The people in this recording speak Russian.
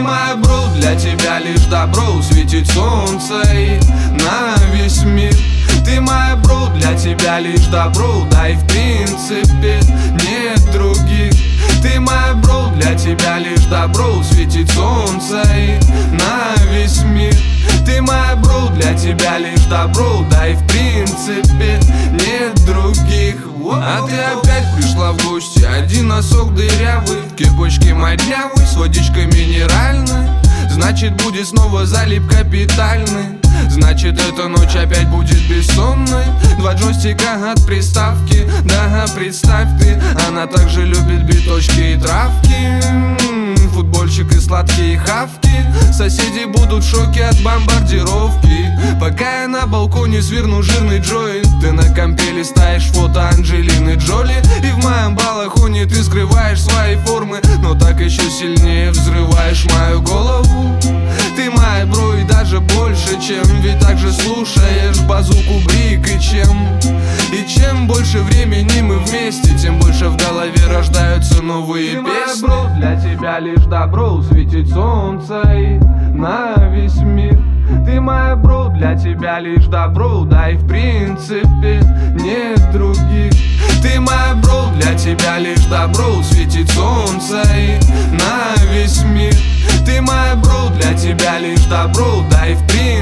моя бро, для тебя лишь добро, светит солнце и на весь мир. Ты моя бро, для тебя лишь добро, да и в принципе нет других. Ты моя бро, для тебя лишь добро, светит солнце и на весь мир. Ты моя бро, для тебя лишь добро, да и в принципе нет других. А ты опять пришла в гости, один носок дырявый, в кепочке моднявый, с водичкой минеральной. Значит, будет снова залип капитальный. Значит, эта ночь опять будет бессонной. 2 джойстика от приставки, да, представь ты, она также любит биточки и травки, футбольчик и сладкие хавки. Соседи будут в шоке от бомбардировки. Пока я на балконе сверну жирный джойнт, ты на компе листаешь фото Анджелины Джоли. И в моем балахоне ты скрываешь свои формы, но так еще сильнее взрываешь мою голову. Ты моя бро и даже больше, чем, ведь также слушаешь базуку Брик. И чем больше времени мы вместе, тем больше в голове рождаются новые песни. Моя бро, для тебя лишь добро, светит солнце и на весь мир. Ты моя бро, для тебя лишь добро, да и в принципе нет других. Ты моя бро, для тебя лишь добро, светит солнце и на весь мир. Ты моя бро, для тебя лишь добро, да и в принципе